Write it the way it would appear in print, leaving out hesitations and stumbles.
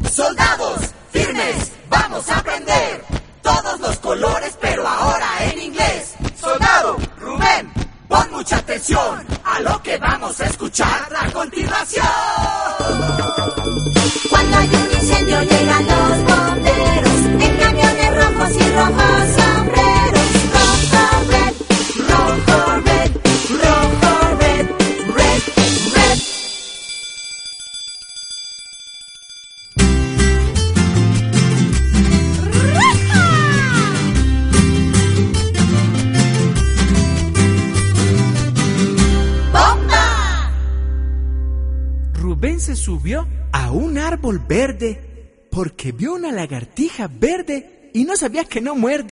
Soldados, firmes, vamos a aprender todos los colores, pero ahora en inglés. Soldado, Rubén, pon mucha atención a lo que vamos a escuchar a continuación. Cuando hay un incendio llegan los bomberos en camiones rojos y rojos sombreros. Rojo, red, rojo, red, rojo, red, red, red. ¡Bomba! Rubén se subió a un árbol verde porque vio una lagartija verde y no sabía que no muerde.